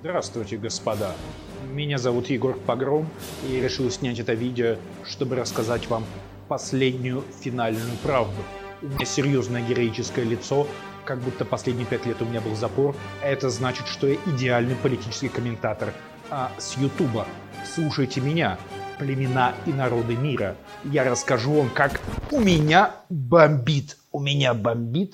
Здравствуйте, господа. Меня зовут Егор Погром, и я решил снять это видео, чтобы рассказать вам последнюю финальную правду. У меня серьезное героическое лицо, как будто последние 5 лет у меня был запор. Это значит, что я идеальный политический комментатор. А с Ютуба слушайте меня, племена и народы мира. Я расскажу вам, как у меня бомбит. У меня бомбит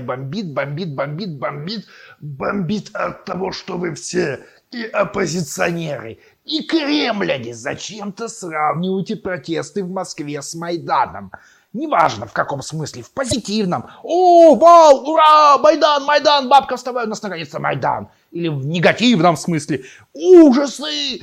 от того, что вы все и оппозиционеры, и кремляне зачем-то сравниваете протесты в Москве с Майданом. Неважно в каком смысле, в позитивном. О, вау, ура, Майдан, бабка, вставай, у нас наконец-то Майдан. Или в негативном смысле. Ужасы,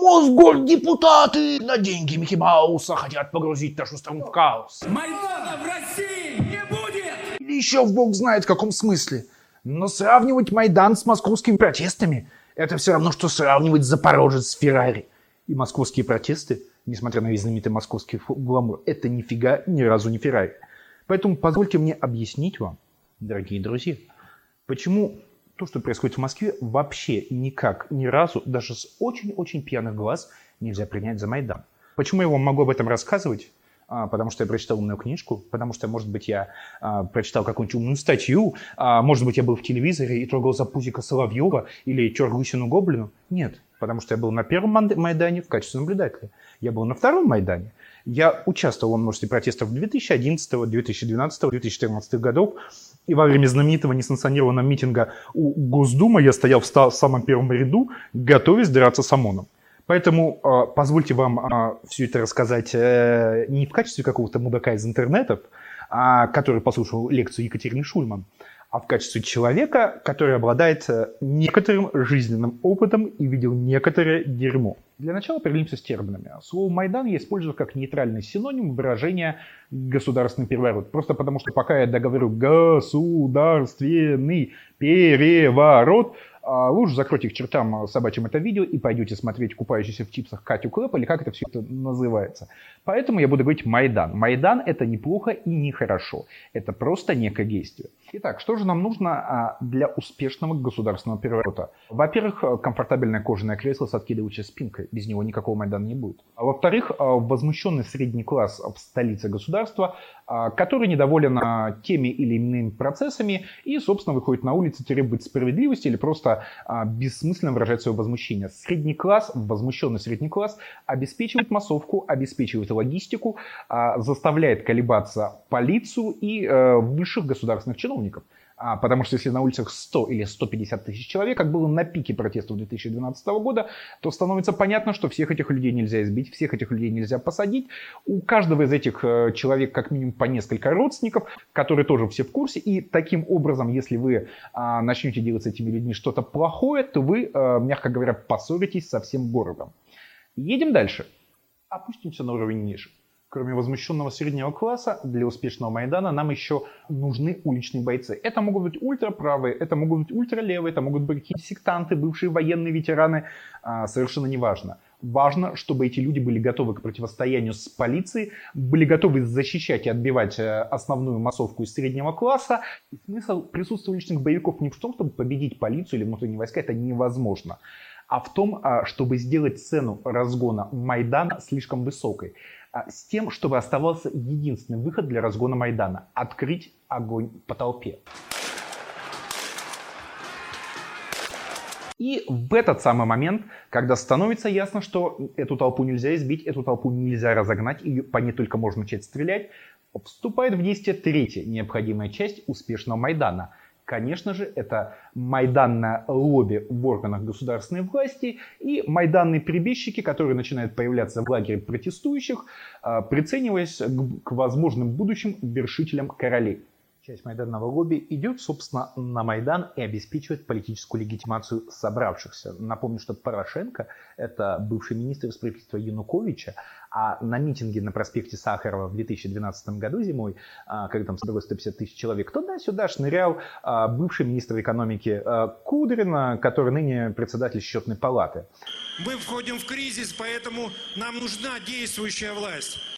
мосгордепутаты на деньги Микки Мауса хотят погрузить нашу страну в хаос. Майдана в России не будет! Или еще бог знает в каком смысле. Но сравнивать Майдан с московскими протестами — это все равно, что сравнивать Запорожец с Феррари. И московские протесты, несмотря на весь знаменитый московский гламур, это нифига ни разу не Феррари. Поэтому позвольте мне объяснить вам, дорогие друзья, почему то, что происходит в Москве, вообще никак, ни разу, даже с очень-очень пьяных глаз нельзя принять за Майдан. Почему я вам могу об этом рассказывать? Потому что я прочитал умную книжку, потому что, может быть, я прочитал какую-нибудь умную статью, может быть, я был в телевизоре и трогал за пузико Соловьева или тер гусину гоблину. Нет, потому что я был на первом Майдане в качестве наблюдателя. Я был на втором Майдане. Я участвовал во множестве протестов 2011, 2012, 2014 годов. И во время знаменитого несанкционированного митинга у Госдумы я стоял в самом первом ряду, готовясь драться с ОМОНом. Поэтому позвольте вам все это рассказать не в качестве какого-то мудака из интернетов, который послушал лекцию Екатерины Шульман, а в качестве человека, который обладает некоторым жизненным опытом и видел некоторое дерьмо. Для начала определимся с терминами. Слово «Майдан» я использую как нейтральный синоним выражения «государственный переворот». Просто потому, что пока я договорю «государственный переворот», вы уже закройте к чертам собачьим это видео и пойдете смотреть купающуюся в чипсах Катю Клэп, или как это все это называется. Поэтому я буду говорить «Майдан». Майдан — это неплохо и нехорошо. Это просто некое действие. Итак, что же нам нужно для успешного государственного переворота? Во-первых, комфортабельное кожаное кресло с откидывающей спинкой. Без него никакого Майдана не будет. А во-вторых, возмущенный средний класс в столице государства, который недоволен теми или иными процессами и, собственно, выходит на улицы, требует справедливости или просто бессмысленно выражает свое возмущение. Средний класс, возмущенный средний класс обеспечивает массовку, обеспечивает логистику, заставляет колебаться полицию и высших государственных чиновников. Потому что если на улицах 100 или 150 тысяч человек, как было на пике протестов 2012 года, то становится понятно, что всех этих людей нельзя избить, всех этих людей нельзя посадить. У каждого из этих человек как минимум по несколько родственников, которые тоже все в курсе. И таким образом, если вы начнете делать с этими людьми что-то плохое, то вы, мягко говоря, поссоритесь со всем городом. Едем дальше. Опустимся на уровень ниже. Кроме возмущенного среднего класса, для успешного Майдана нам еще нужны уличные бойцы. Это могут быть ультраправые, это могут быть ультралевые, это могут быть какие-то сектанты, бывшие военные ветераны, совершенно неважно. Важно, чтобы эти люди были готовы к противостоянию с полицией, были готовы защищать и отбивать основную массовку из среднего класса. И смысл присутствия уличных боевиков не в том, чтобы победить полицию или внутренние войска, это невозможно, а в том, чтобы сделать цену разгона Майдана слишком высокой. С тем, чтобы оставался единственный выход для разгона Майдана – открыть огонь по толпе. И в этот самый момент, когда становится ясно, что эту толпу нельзя избить, эту толпу нельзя разогнать, и по ней только можно начать стрелять, вступает в действие третья необходимая часть успешного Майдана. Конечно же, это майданное лобби в органах государственной власти и майданные перебежчики, которые начинают появляться в лагере протестующих, прицениваясь к возможным будущим вершителям королей. Часть майданного лобби идет, собственно, на Майдан и обеспечивает политическую легитимацию собравшихся. Напомню, что Порошенко – это бывший министр из правительства Януковича, а на митинге на проспекте Сахарова в 2012 году зимой, когда там собралось 150 тысяч человек, туда-сюда шнырял бывший министр экономики Кудрин, который ныне председатель Счетной палаты. Мы входим в кризис, поэтому нам нужна действующая власть.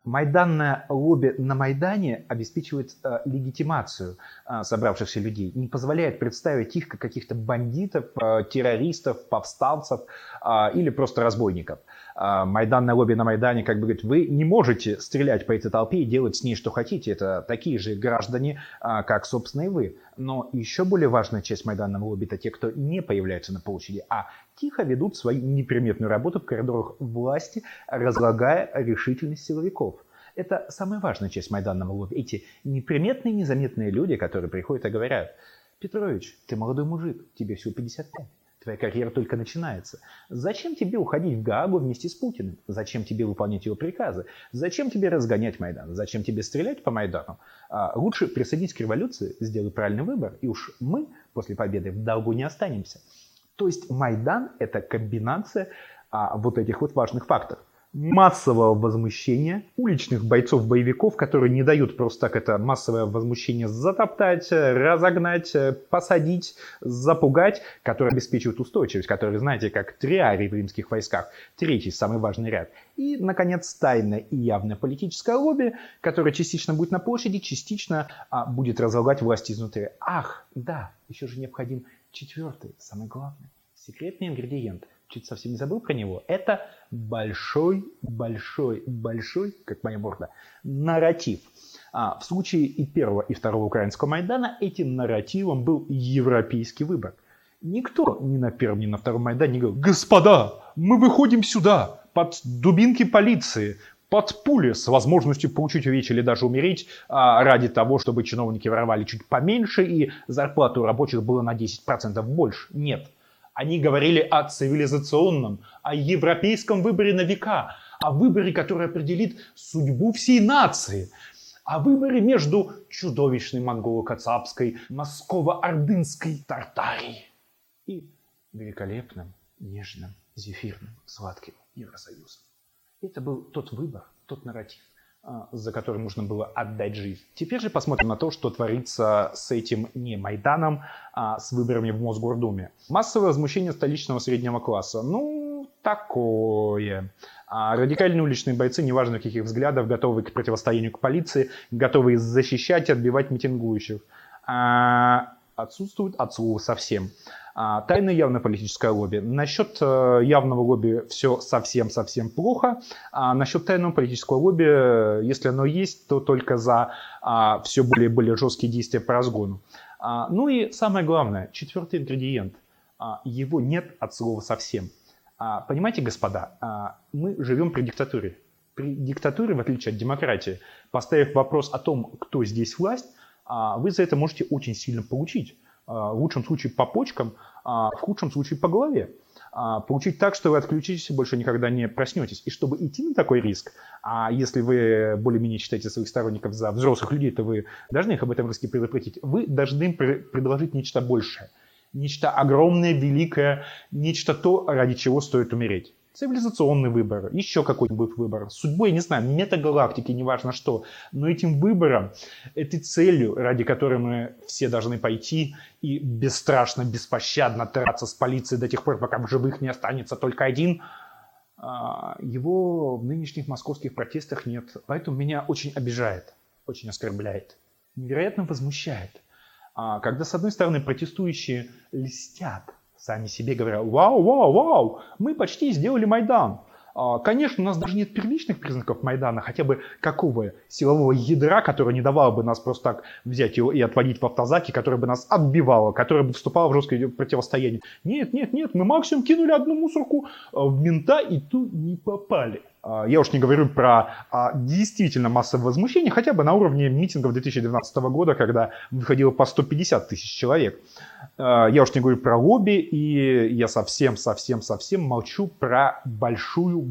Майданное лобби на Майдане обеспечивает легитимацию собравшихся людей, не позволяет представить их как каких-то бандитов, террористов, повстанцев или просто разбойников. Майданное лобби на Майдане как бы говорит, вы не можете стрелять по этой толпе и делать с ней что хотите, это такие же граждане, как, собственно, и вы. Но еще более важная часть майданного лобби — это те, кто не появляются на площади, а тихо ведут свою неприметную работу в коридорах власти, разлагая решительность силовиков. Это самая важная часть майданного лобби. Эти неприметные, незаметные люди, которые приходят и говорят: «Петрович, ты молодой мужик, тебе всего 55. Твоя карьера только начинается. Зачем тебе уходить в Гаагу вместе с Путиным? Зачем тебе выполнять его приказы? Зачем тебе разгонять Майдан? Зачем тебе стрелять по Майдану? Лучше присоединись к революции, сделай правильный выбор, и уж мы после победы в долгу не останемся». То есть Майдан — это комбинация вот этих вот важных факторов. Массового возмущения, уличных бойцов-боевиков, которые не дают просто так это массовое возмущение затоптать, разогнать, посадить, запугать, которые обеспечивают устойчивость, которые, знаете, как триарий в римских войсках, третий самый важный ряд. И, наконец, тайное и явное политическое лобби, которое частично будет на площади, частично будет разлагать власть изнутри. Ах, да, еще же необходим четвертый, самый главный, секретный ингредиент. Чуть совсем не забыл про него. Это большой, как моя морда, нарратив. В случае и первого, и второго украинского Майдана этим нарративом был европейский выбор. Никто ни на первом, ни на втором Майдане не говорил: «Господа, мы выходим сюда под дубинки полиции, под пули с возможностью получить увечья или даже умереть ради того, чтобы чиновники воровали чуть поменьше и зарплату рабочих было на 10% больше». Нет. Они говорили о цивилизационном, о европейском выборе на века, о выборе, который определит судьбу всей нации, о выборе между чудовищной монголо-кацапской, москово-ордынской Тартарией и великолепным, нежным, зефирным, сладким Евросоюзом. Это был тот выбор, тот нарратив, за который нужно было отдать жизнь. Теперь же посмотрим на то, что творится с этим не Майданом, а с выборами в Мосгордуме. Массовое возмущение столичного среднего класса. Ну, такое. Радикальные уличные бойцы, неважно каких взглядов, готовые к противостоянию к полиции, готовые защищать и отбивать митингующих. Отсутствует от слова совсем. Тайное явное политическое лобби. Насчет явного лобби все совсем плохо. Насчет тайного политического лобби, если оно есть, то только за все более и более жесткие действия по разгону. Ну и самое главное, четвертый ингредиент. Его нет от слова совсем. Понимаете, господа, мы живем при диктатуре. При диктатуре, в отличие от демократии, поставив вопрос о том, кто здесь власть, вы за это можете очень сильно получить. В лучшем случае по почкам, в худшем случае по голове. Получить так, что вы отключитесь и больше никогда не проснетесь. И чтобы идти на такой риск, а если вы более-менее считаете своих сторонников за взрослых людей, то вы должны их об этом риске предупредить. Вы должны им предложить нечто большее. Нечто огромное, великое, нечто то, ради чего стоит умереть. Цивилизационный выбор, еще какой-нибудь выбор, судьбой, не знаю, метагалактики, неважно что. Но этим выбором, этой целью, ради которой мы все должны пойти и бесстрашно, беспощадно драться с полицией до тех пор, пока в живых не останется только один, его в нынешних московских протестах нет. Поэтому меня очень обижает, очень оскорбляет, невероятно возмущает. Когда, с одной стороны, протестующие льстят сами себе, говоря: вау, мы почти сделали Майдан. Конечно, у нас даже нет первичных признаков Майдана, хотя бы какого силового ядра, которое не давало бы нас просто так взять его и отводить в автозаки, которое бы нас отбивало, которое бы вступало в жесткое противостояние. Нет, мы максимум кинули одну мусорку в мента и ту не попали. Я уж не говорю про действительно массовое возмущение, хотя бы на уровне митингов 2012 года, когда выходило по 150 тысяч человек. Я уж не говорю про лобби, и я совсем молчу про большую,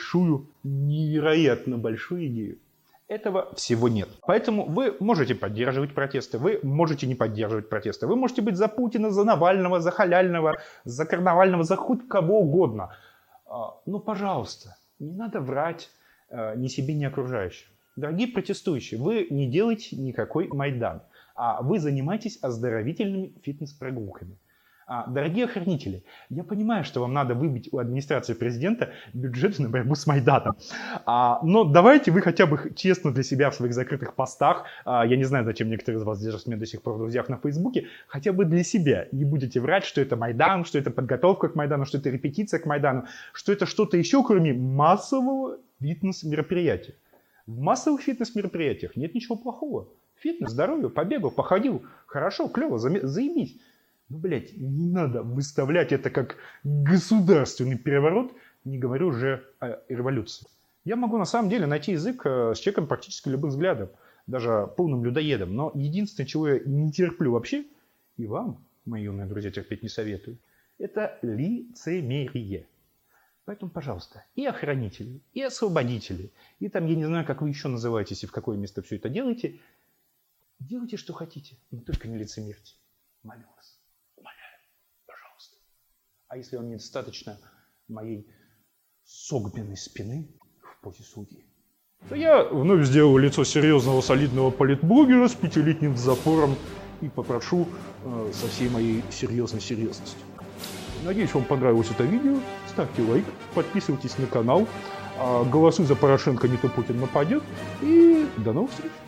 невероятно большую идею. Этого всего нет. Поэтому вы можете поддерживать протесты, вы можете не поддерживать протесты. Вы можете быть за Путина, за Навального, за Халяльного, за Карнавального, за хоть кого угодно. Но, пожалуйста, не надо врать ни себе, ни окружающим. Дорогие протестующие, вы не делаете никакой Майдан, а вы занимаетесь оздоровительными фитнес-прогулками. Дорогие охранители, я понимаю, что вам надо выбить у администрации президента бюджет на борьбу с Майданом. Но давайте вы хотя бы честно для себя в своих закрытых постах, я не знаю, зачем некоторые из вас держат меня до сих пор в друзьях на Фейсбуке, хотя бы для себя не будете врать, что это Майдан, что это подготовка к Майдану, что это репетиция к Майдану, что это что-то еще, кроме массового фитнес-мероприятия. В массовых фитнес-мероприятиях нет ничего плохого. Фитнес, здоровье, побегал, походил. Хорошо, клево, заебись. Ну, блядь, не надо выставлять это как государственный переворот, не говорю уже о революции. Я могу на самом деле найти язык с человеком практически любым взглядом, даже полным людоедом. Но единственное, чего я не терплю вообще, и вам, мои юные друзья, терпеть не советую, это лицемерие. Поэтому, пожалуйста, и охранители, и освободители, и там, я не знаю, как вы еще называетесь и в какое место все это делаете, делайте, что хотите, но только не лицемерьте. Молю вас. А если вам недостаточно моей согбенной спины в позе судьи, то я вновь сделаю лицо серьезного, солидного политблогера с 5-летним запором и попрошу со всей моей серьезностью. Надеюсь, вам понравилось это видео. Ставьте лайк, подписывайтесь на канал. Голосуй за Порошенко, не то Путин нападет. И до новых встреч!